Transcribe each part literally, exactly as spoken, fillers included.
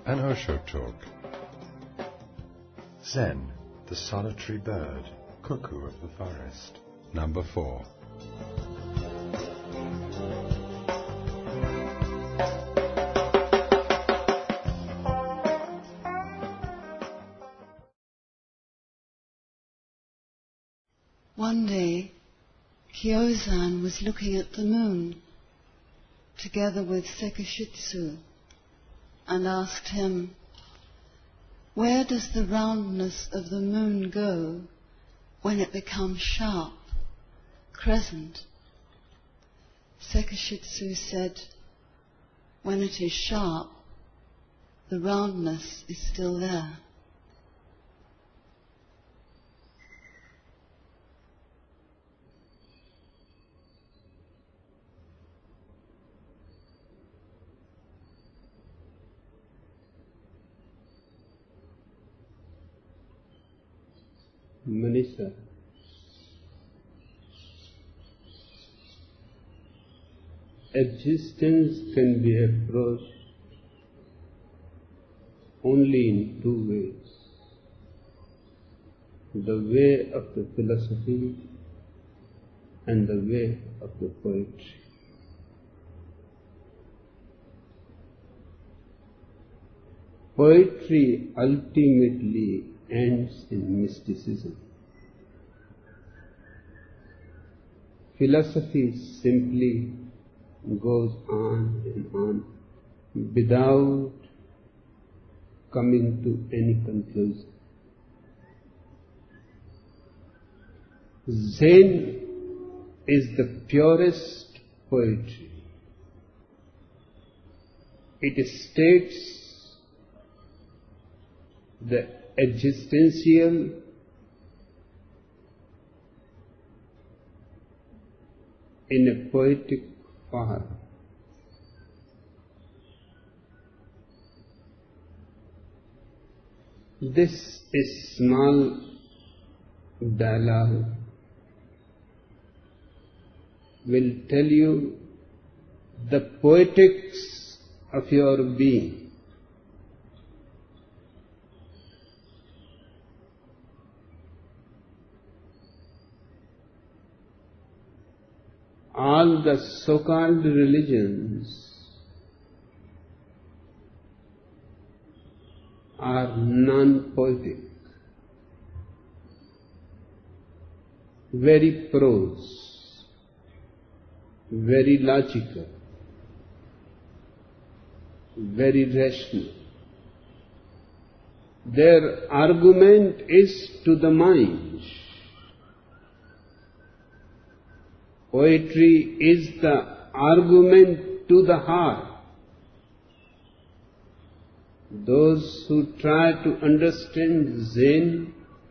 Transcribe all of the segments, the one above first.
An Osho Talk. Zen, the solitary bird, cuckoo of the forest. Number four. One day, Kyozan was looking at the moon together with Sekishitsu and asked him, "Where does the roundness of the moon go when it becomes sharp, crescent?" Sekishitsu said, "When it is sharp, the roundness is still there." Manisha, existence can be approached only in two ways: the way of the philosophy and the way of the poetry. Poetry ultimately ends in mysticism. Philosophy simply goes on and on without coming to any conclusion. Zen is the purest poetry. It states the existential in a poetic form. This is small dialogue will tell you the poetics of your being. All the so-called religions are non-poetic, very prose, very logical, very rational. Their argument is to the mind. Poetry is the argument to the heart. Those who try to understand Zen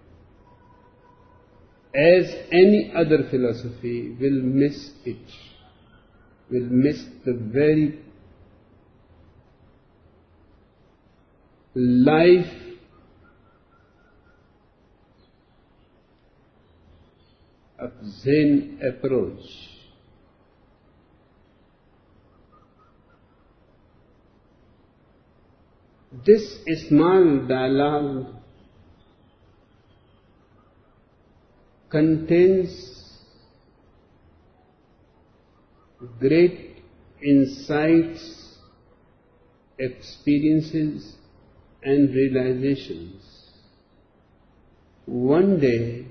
as any other philosophy will miss it, will miss the very life of Zen approach. This small dialogue contains great insights, experiences and realizations. One day,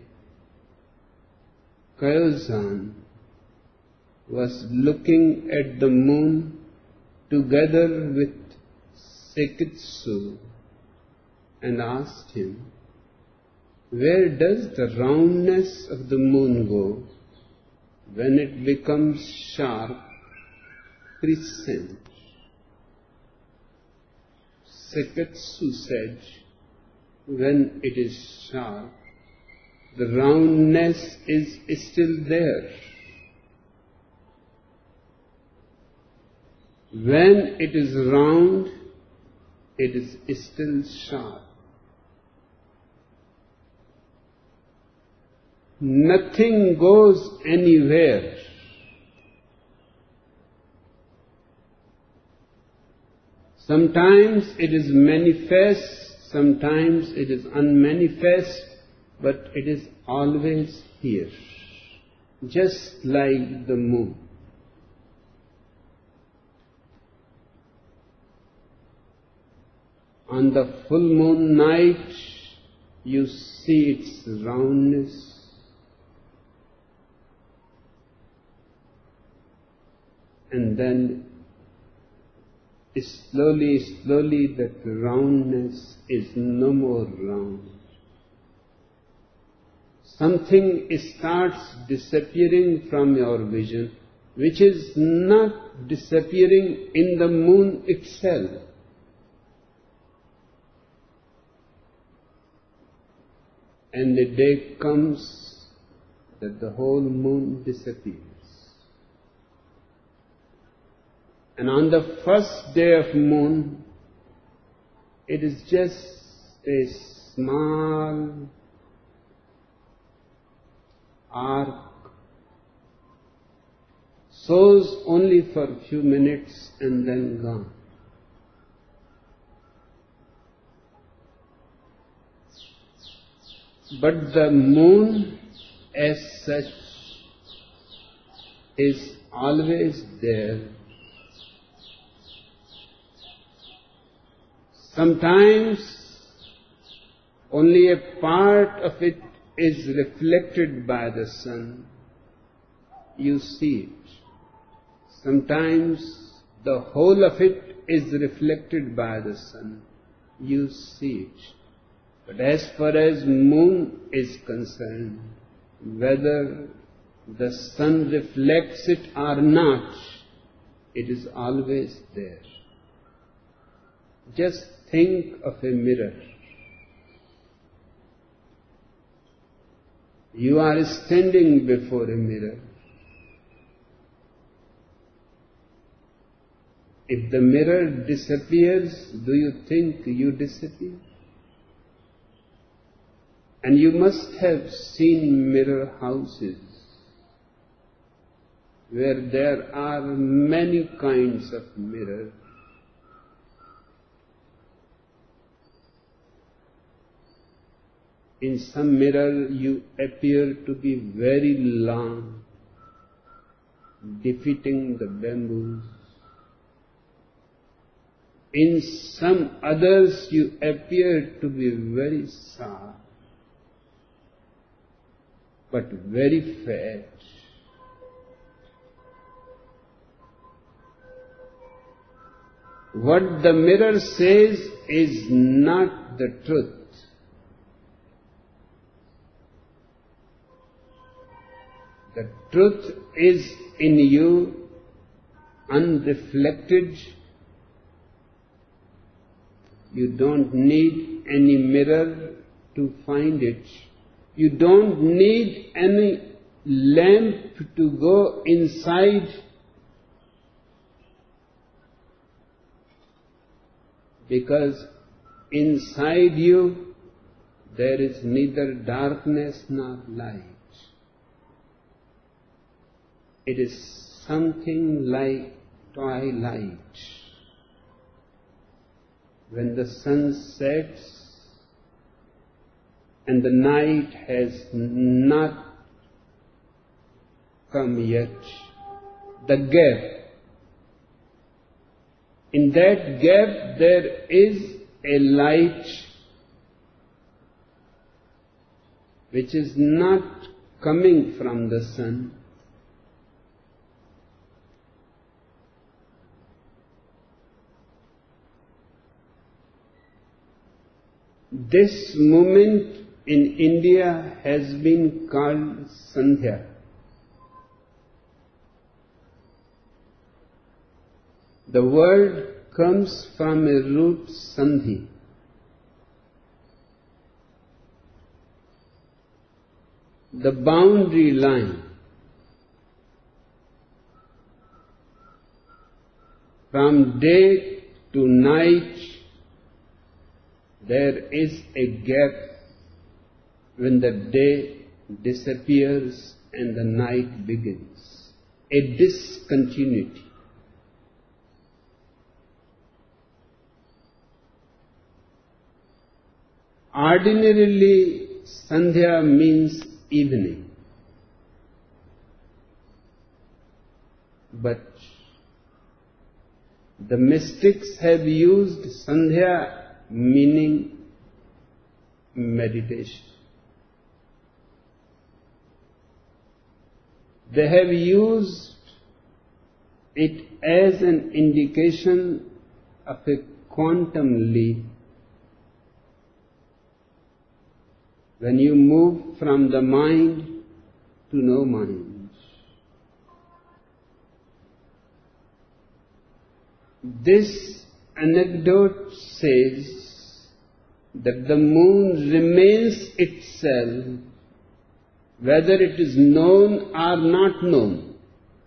Kyozan was looking at the moon together with Sekitsu and asked him, "Where does the roundness of the moon go when it becomes sharp, crescent?" Sekitsu said, "When it is sharp, the roundness is still there. When it is round, it is still sharp. Nothing goes anywhere. Sometimes it is manifest, sometimes it is unmanifest, but it is always here, just like the moon. On the full moon night, you see its roundness. And then slowly, slowly that roundness is no more round. Something starts disappearing from your vision, which is not disappearing in the moon itself. And the day comes that the whole moon disappears. And on the first day of moon, it is just a small arc, shows only for a few minutes and then gone. But the moon as such is always there. Sometimes only a part of it is reflected by the sun. You see it. Sometimes the whole of it is reflected by the sun. You see it. But as far as moon is concerned, whether the sun reflects it or not, it is always there. Just think of a mirror. You are standing before a mirror. If the mirror disappears, do you think you disappear? And you must have seen mirror houses where there are many kinds of mirrors. In some mirror you appear to be very long, defeating the bamboos. In some others you appear to be very soft, but very fat. What the mirror says is not the truth. The truth is in you, unreflected. You don't need any mirror to find it. You don't need any lamp to go inside. Because inside you there is neither darkness nor light. It is something like twilight. When the sun sets and the night has not come yet, the gap, in that gap there is a light which is not coming from the sun. This moment in India has been called Sandhya. The word comes from a root Sandhi. The boundary line. From day to night, there is a gap when the day disappears and the night begins. A discontinuity. Ordinarily, Sandhya means evening. But the mystics have used Sandhya meaning meditation. They have used it as an indication of a quantum leap. When you move from the mind to no mind. This anecdote says that the moon remains itself whether it is known or not known.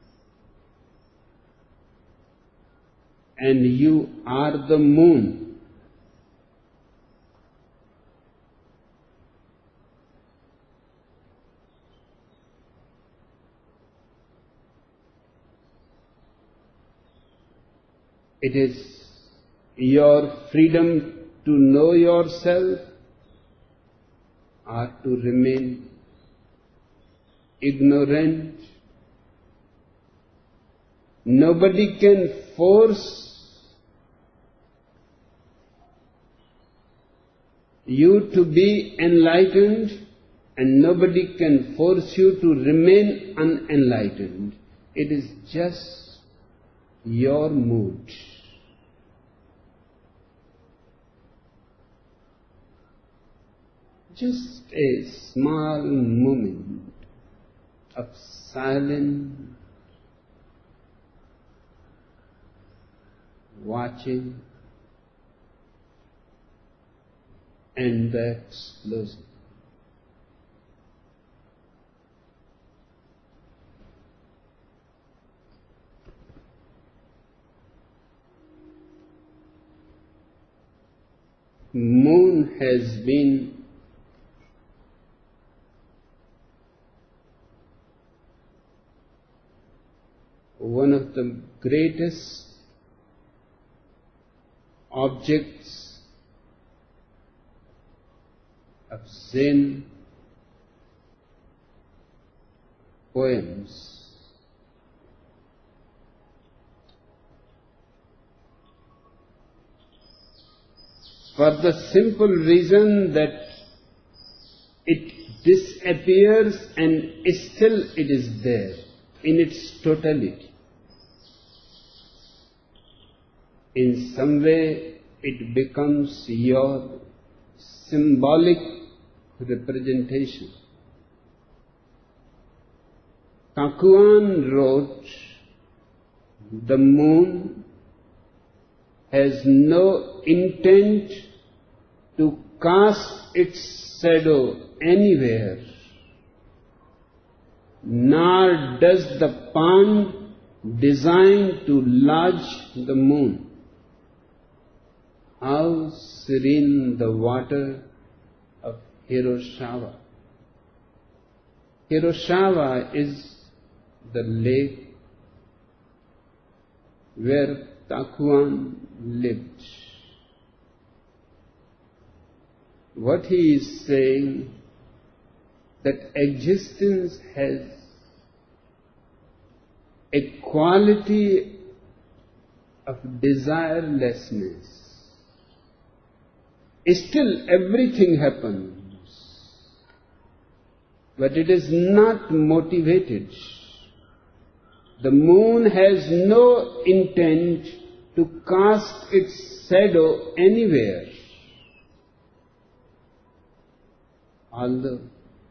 And you are the moon. It is your freedom to know yourself or to remain ignorant. Nobody can force you to be enlightened, and nobody can force you to remain unenlightened. It is just your mood. Just a small moment of silent watching and the explosion. Moon has been one of the greatest objects of Zen poems. For the simple reason that it disappears and still it is there in its totality. In some way it becomes your symbolic representation. Takuan wrote, "The moon has no intent to cast its shadow anywhere, nor does the pond design to lodge the moon. How serene the water of Hiroshima. Hiroshima is the lake where Takuan lived." What he is saying, that existence has a quality of desirelessness. Still everything happens, but it is not motivated. The moon has no intent to cast its shadow anywhere. Although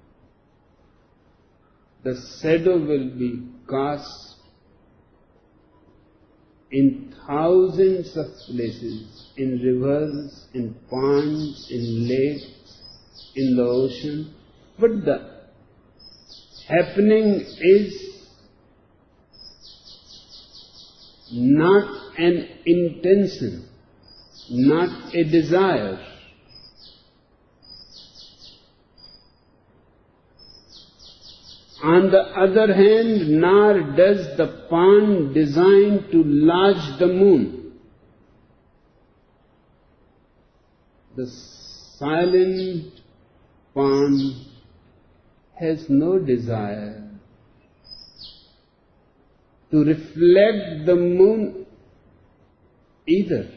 the shadow will be cast in thousands of places, in rivers, in ponds, in lakes, in the ocean, but the happening is not an intention, not a desire. On the other hand, nor does the pond design to lodge the moon. The silent pond has no desire to reflect the moon either.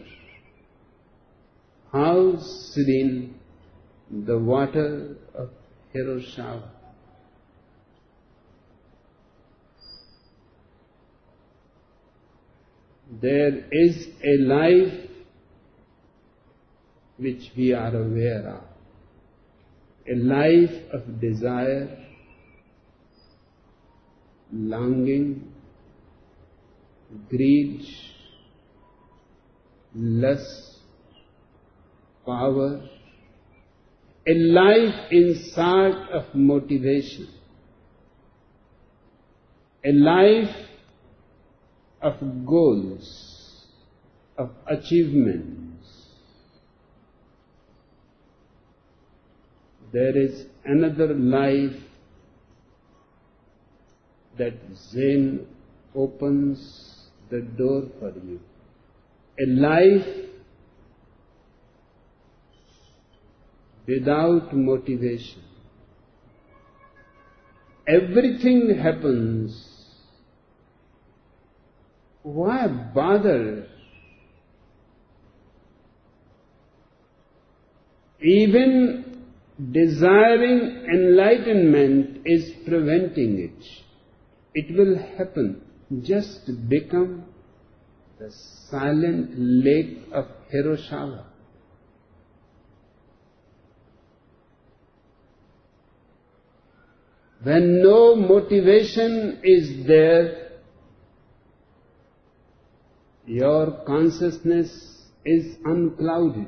How serene the water of Hiroshima. There is a life which we are aware of, a life of desire, longing, greed, lust, power, a life in search of motivation, a life of goals, of achievements. There is another life that Zen opens the door for you. A life without motivation. Everything happens. Why bother? Even desiring enlightenment is preventing it. It will happen. Just become the silent lake of Hiroshima. When no motivation is there, your consciousness is unclouded.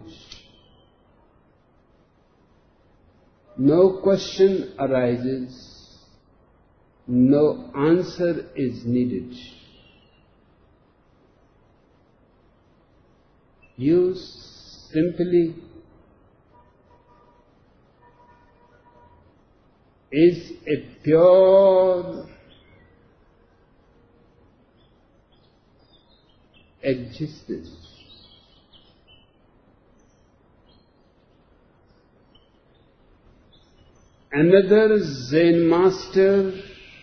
No question arises, no answer is needed. You simply is a pure existence. Another Zen master,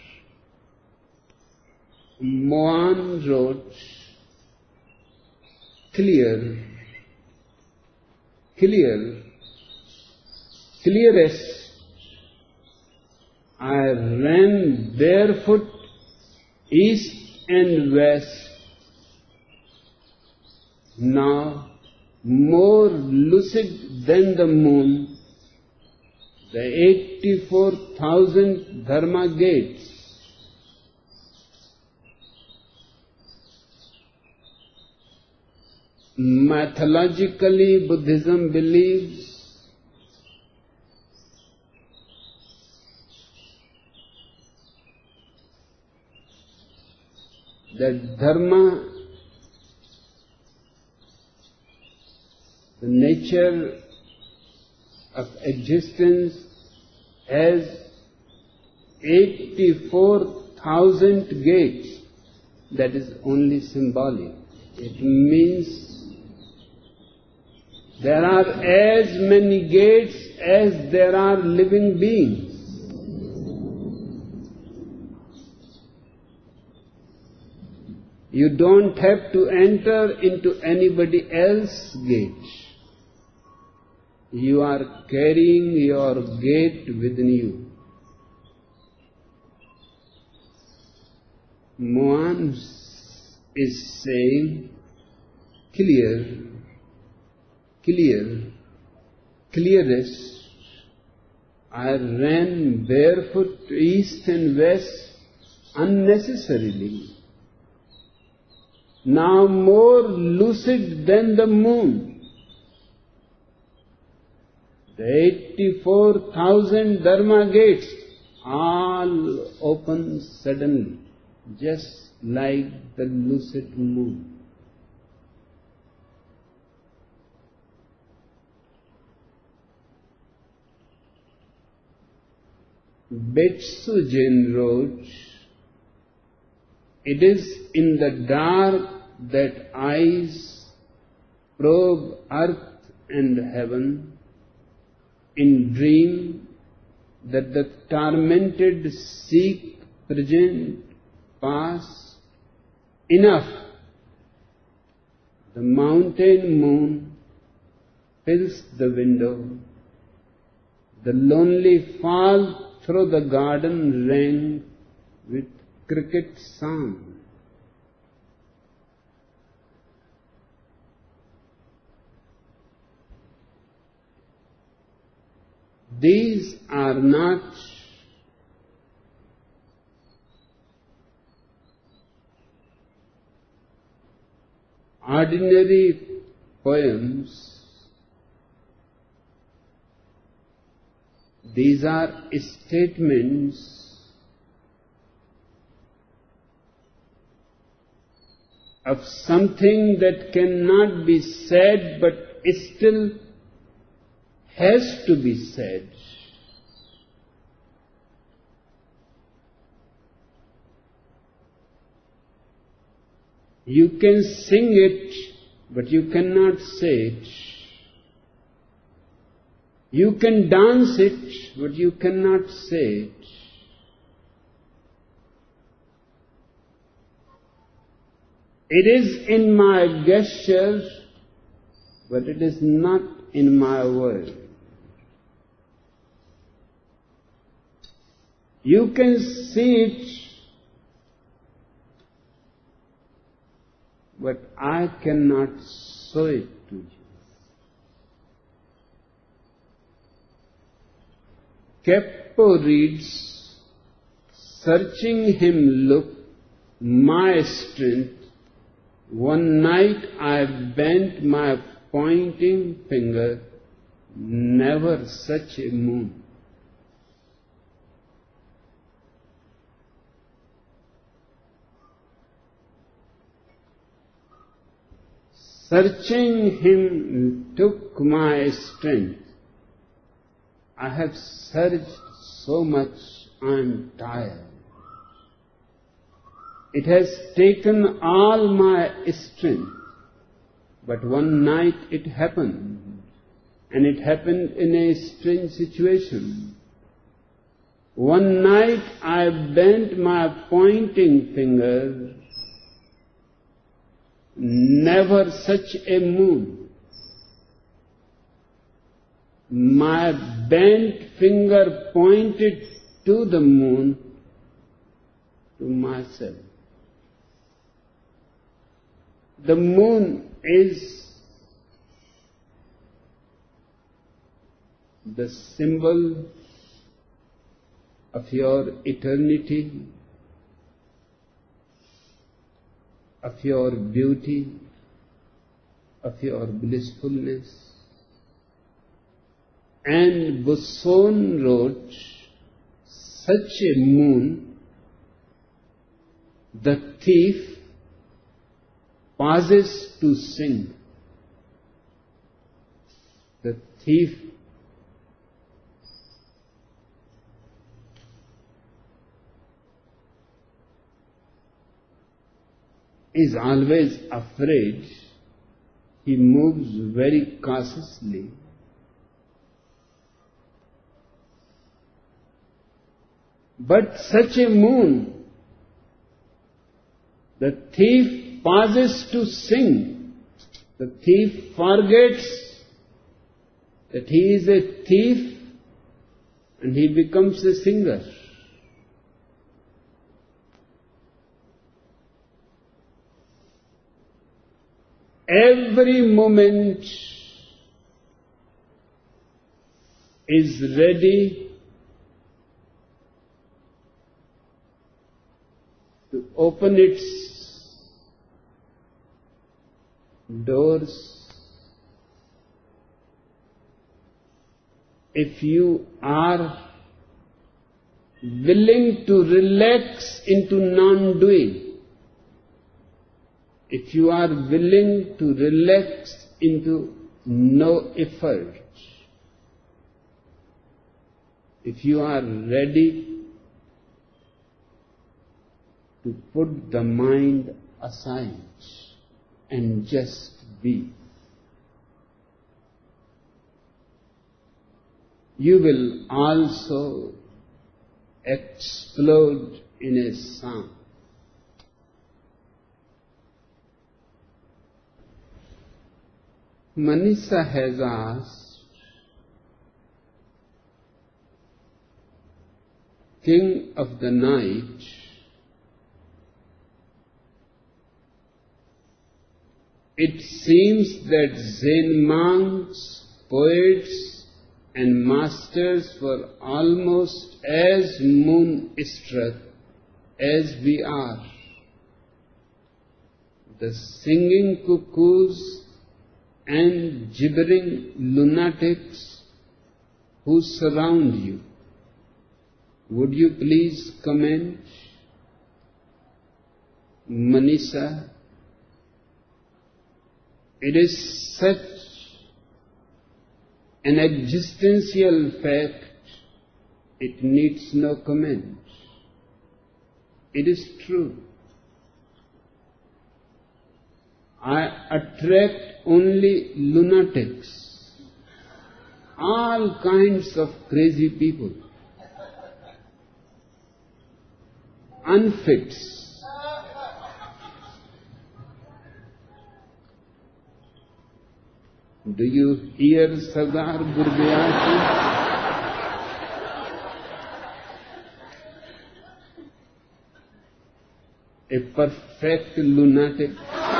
Moan, wrote, clear, clear, clearest. I ran barefoot east and west. Now, more lucid than the moon, the eighty-four thousand Dharma gates. Mythologically, Buddhism believes that Dharma, the nature of existence, has eighty-four thousand gates. That is only symbolic. It means there are as many gates as there are living beings. You don't have to enter into anybody else's gate. You are carrying your gate within you. Moan is saying, clear, clear, clearest. I ran barefoot east and west unnecessarily. Now more lucid than the moon. The eighty-four thousand Dharma gates all open suddenly, just like the lucid moon. Betsujin wrote, it is in the dark that eyes probe earth and heaven, in dream that the tormented seek present, past, enough. The mountain moon fills the window. The lonely fall through the garden rang with cricket song. These are not ordinary poems. These are statements of something that cannot be said but still has to be said. You can sing it, but you cannot say it. You can dance it, but you cannot say it. It is in my gesture, but it is not in my word. You can see it, but I cannot show it to you. Keppo reads, searching him look, my strength. One night I bent my pointing finger, never such a moon. Searching him took my strength. I have searched so much, I am tired. It has taken all my strength. But one night it happened, and it happened in a strange situation. One night I bent my pointing finger, never such a moon. My bent finger pointed to the moon, to myself. The moon is the symbol of your eternity, of your beauty, of your blissfulness. And Busson wrote, such a moon, the thief pauses to sing. The thief is always afraid. He moves very cautiously. But such a moon, the thief pauses to sing. The thief forgets that he is a thief and he becomes a singer. Every moment is ready to open its doors. If you are willing to relax into non-doing, if you are willing to relax into no effort, if you are ready to put the mind aside and just be, you will also explode in a song. Manisha has asked, King of the Night, it seems that Zen monks, poets, and masters were almost as moon-struck as we are. The singing cuckoos and gibbering lunatics who surround you. Would you please comment? Manisha, it is such an existential fact, it needs no comment. It is true. I attract only lunatics, all kinds of crazy people, unfits. Do you hear Sardar Gurdiyar? A perfect lunatic.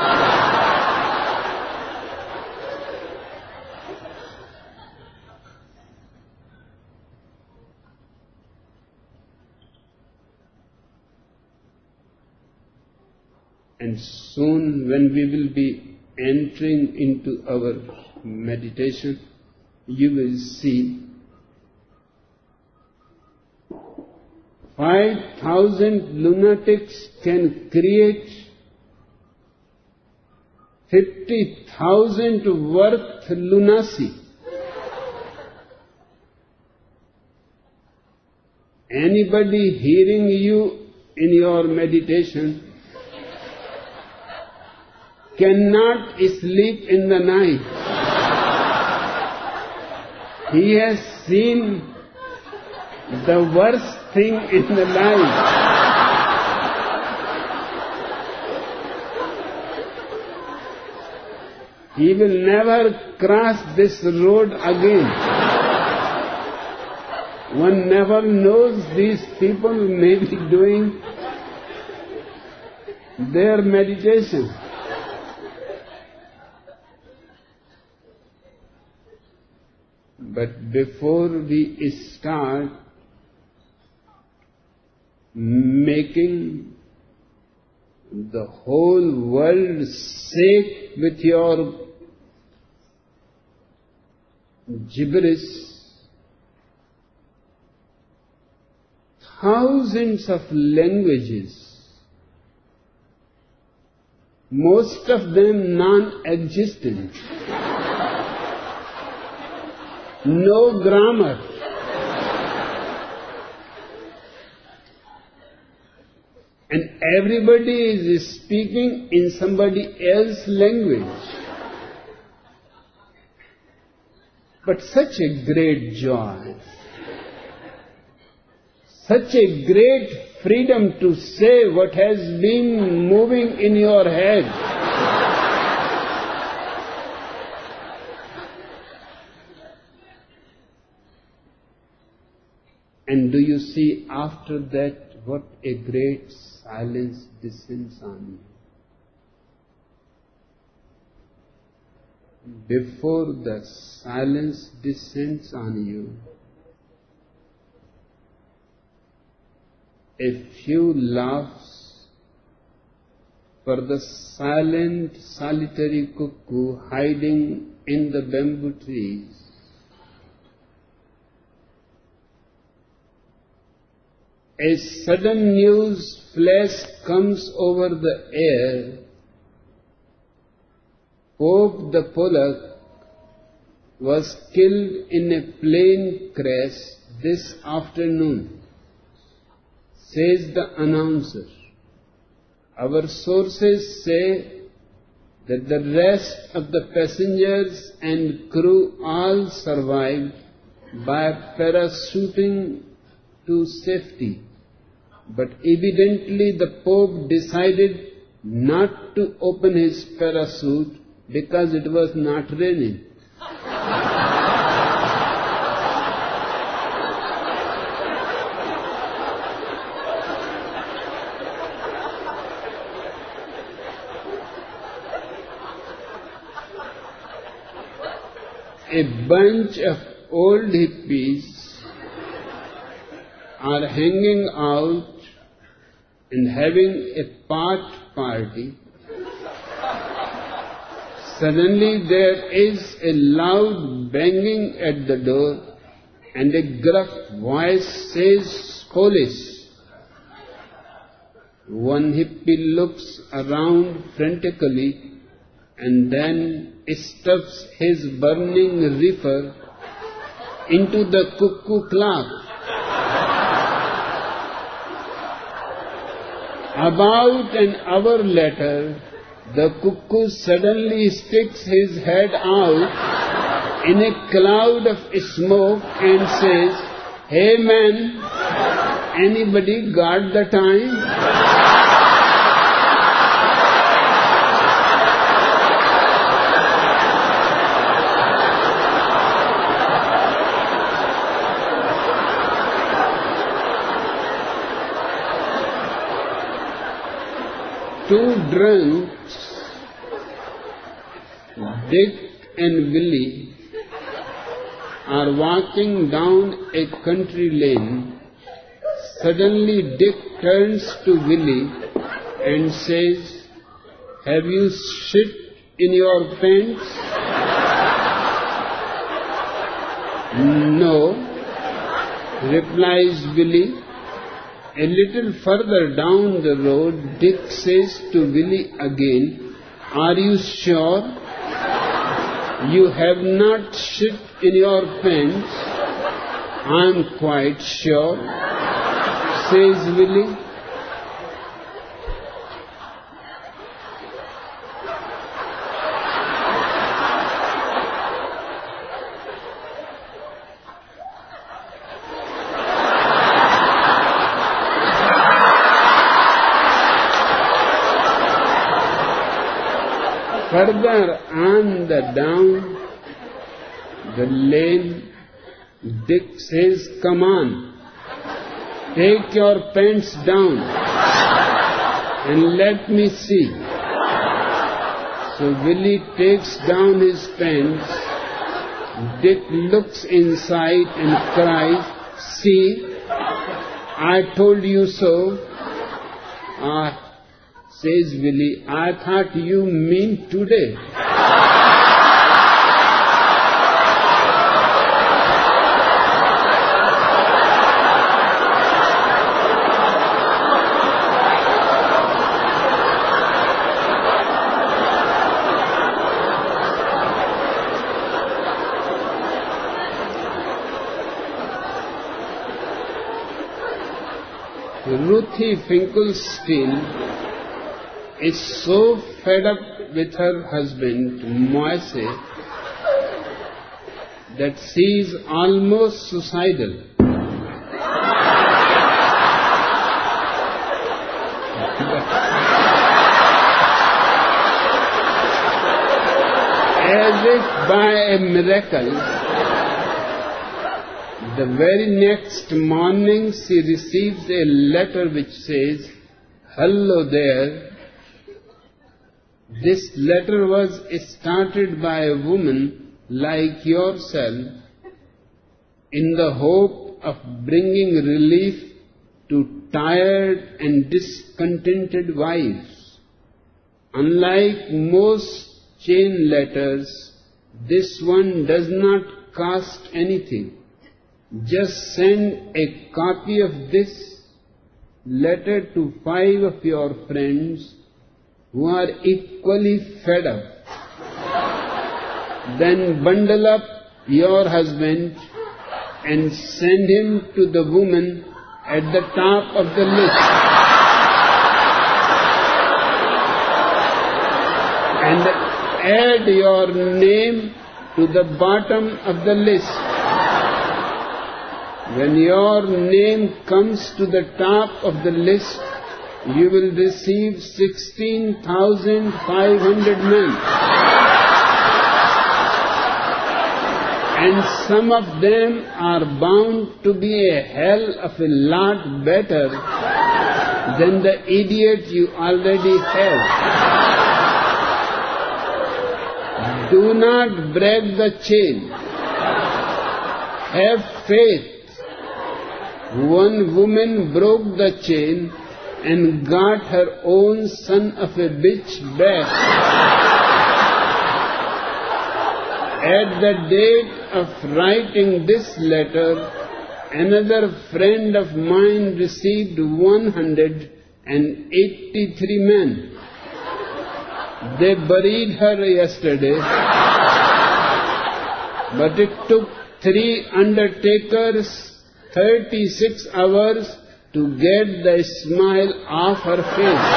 And soon when we will be entering into our meditation, you will see five thousand lunatics can create fifty thousand worth lunacy. Anybody hearing you in your meditation cannot sleep in the night. He has seen the worst thing in the life. He will never cross this road again. One never knows these people may be doing their meditation. But before we start making the whole world shake with your gibberish, thousands of languages, most of them non-existent, no grammar, and everybody is speaking in somebody else's language. But such a great joy, such a great freedom to say what has been moving in your head. And do you see after that what a great silence descends on you? Before the silence descends on you, a few laughs for the silent, solitary cuckoo hiding in the bamboo trees. A sudden news flash comes over the air. Pope the Pollock was killed in a plane crash this afternoon, says the announcer. Our sources say that the rest of the passengers and crew all survived by parachuting to safety. But evidently the Pope decided not to open his parachute because it was not raining. A bunch of old hippies are hanging out and having a pot party. Suddenly there is a loud banging at the door and a gruff voice says, "Police." One hippie looks around frantically and then stuffs his burning reefer into the cuckoo clock. About an hour later, the cuckoo suddenly sticks his head out in a cloud of smoke and says, "Hey man, anybody got the time?" Two drunks, Dick and Willie, are walking down a country lane. Suddenly Dick turns to Willie and says, "Have you shit in your pants?" "No," replies Willie. A little further down the road, Dick says to Willie again, "Are you sure you have not shit in your pants?" "I'm quite sure," says Willie. Further on the down the lane, Dick says, "Come on, take your pants down and let me see." So Willie takes down his pants. Dick looks inside and cries, "See, I told you so." "Ah," says Willie, "I thought you mean today." Ruthie Finkelstein is so fed up with her husband, Moise, that she is almost suicidal. As if by a miracle, the very next morning she receives a letter which says, "Hello there." This letter was started by a woman like yourself in the hope of bringing relief to tired and discontented wives. Unlike most chain letters, this one does not cost anything. Just send a copy of this letter to five of your friends who are equally fed up. Then bundle up your husband and send him to the woman at the top of the list. And add your name to the bottom of the list. When your name comes to the top of the list, you will receive sixteen thousand five hundred men. And some of them are bound to be a hell of a lot better than the idiot you already have. Do not break the chain. Have faith. One woman broke the chain and got her own son of a bitch back. At the date of writing this letter, another friend of mine received one hundred eighty-three men. They buried her yesterday, but it took three undertakers thirty-six hours to get the smile off her face.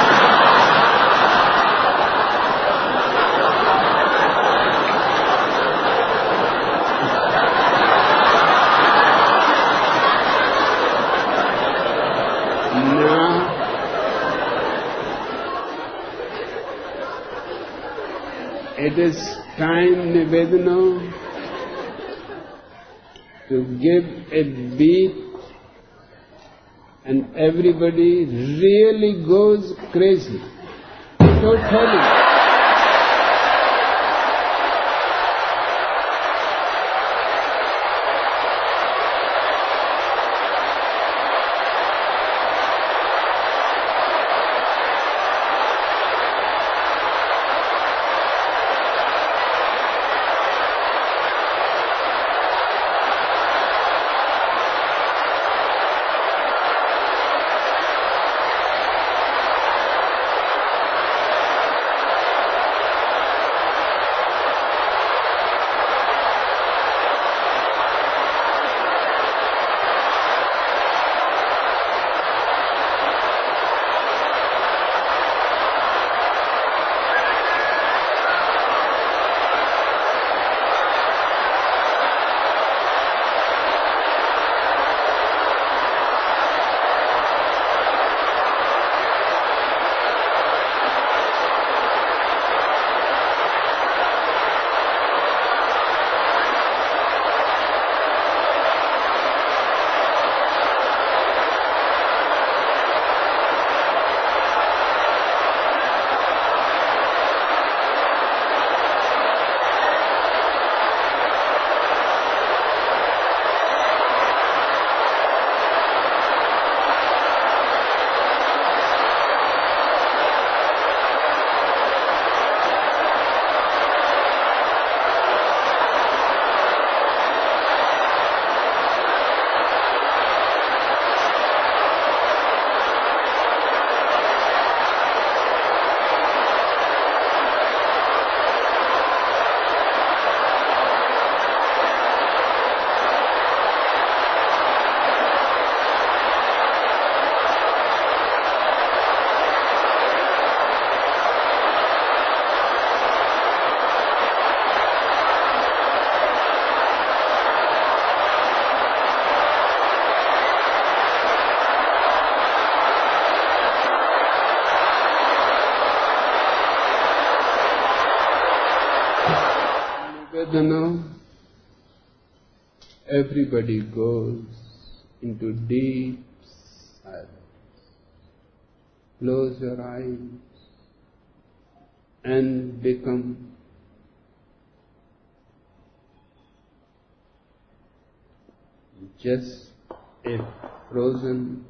Now, it is time, Nivedana, to give a beat, and everybody really goes crazy. Totally. Vedana, everybody goes into deep silence. Close your eyes and become just a frozen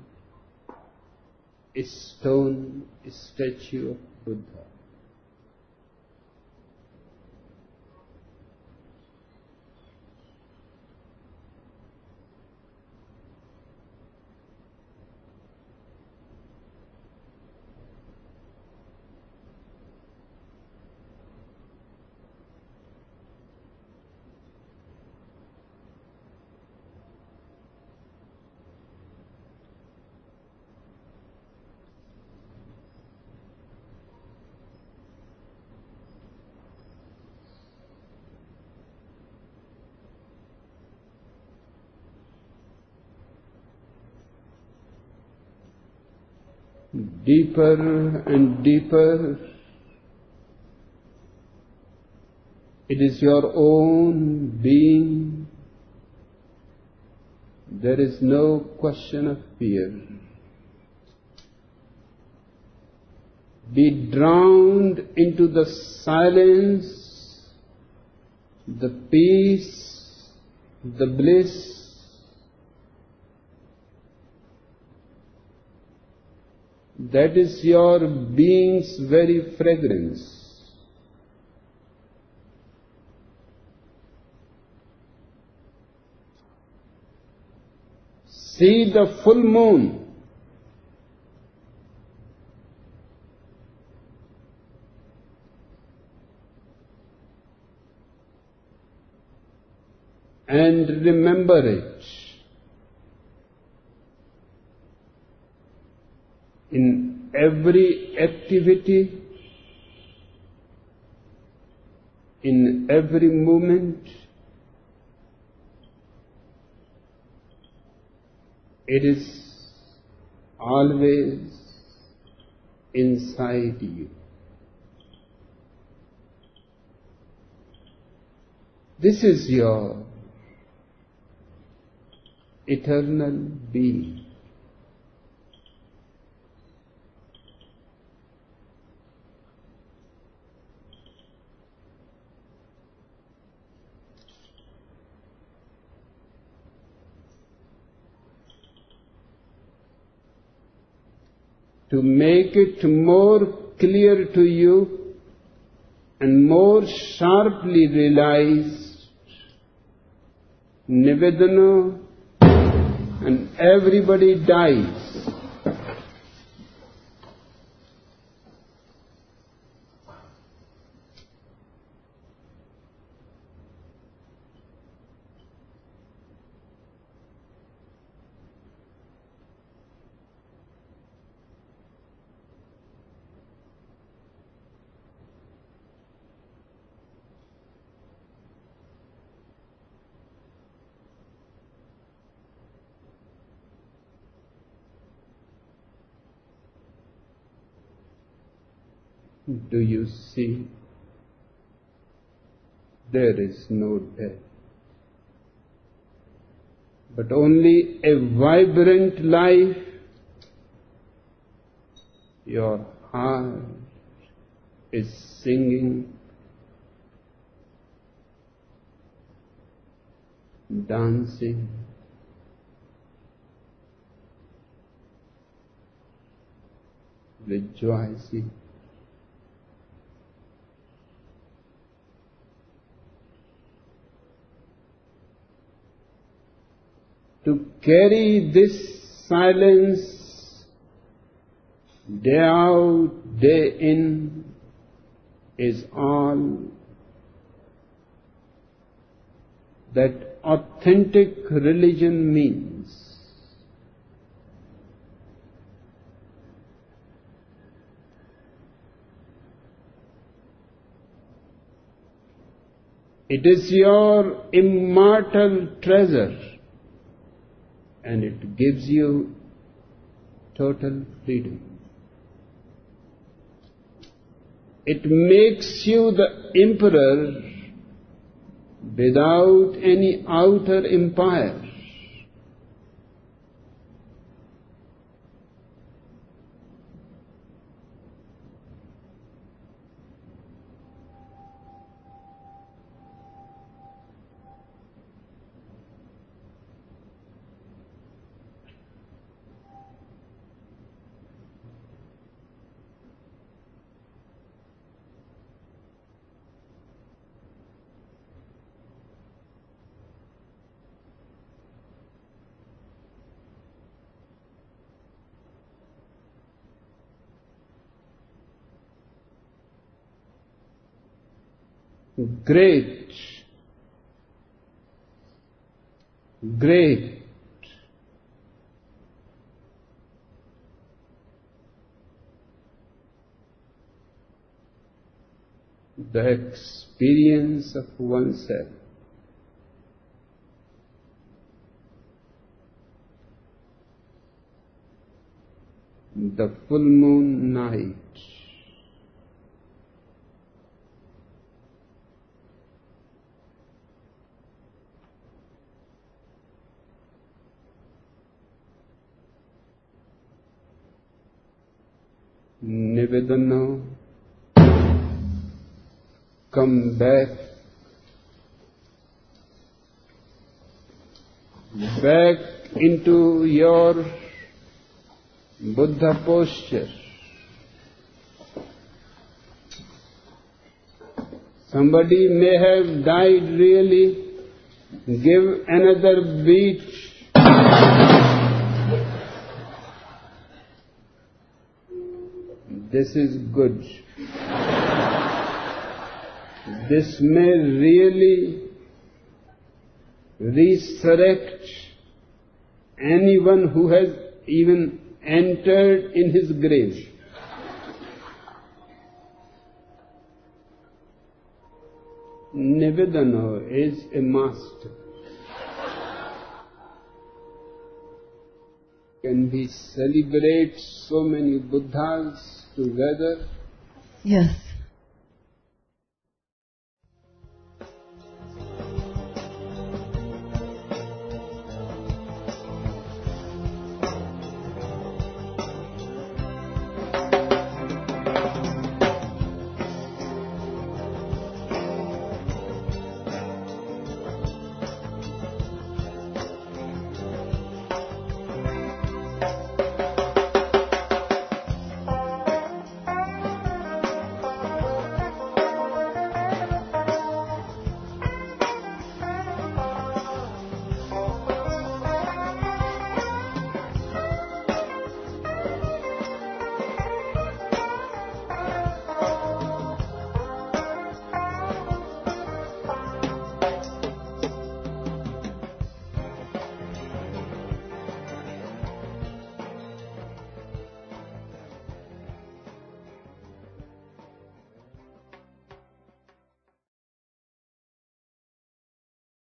stone statue of Buddha. deeper and deeper. It is your own being. There is no question of fear. Be drowned into the silence, the peace, the bliss. That is your being's very fragrance. See the full moon. And remember it. In every activity, in every moment, it is always inside you. This is your eternal being. To make it more clear to you and more sharply realized, Nivedana, and everybody dies. Do you see? There is no death, but only a vibrant life. Your heart is singing, dancing, rejoicing. To carry this silence day out, day in, is all that authentic religion means. It is your immortal treasure, and it gives you total freedom. It makes you the emperor without any outer empire. Great, great. The experience of oneself. the full moon night. Nivedana, come back, back into your Buddha posture. Somebody may have died really. Give another beat. This is good. This may really resurrect anyone who has even entered in his grave. Nivedana is a master. Can we celebrate so many Buddhas together? Yes.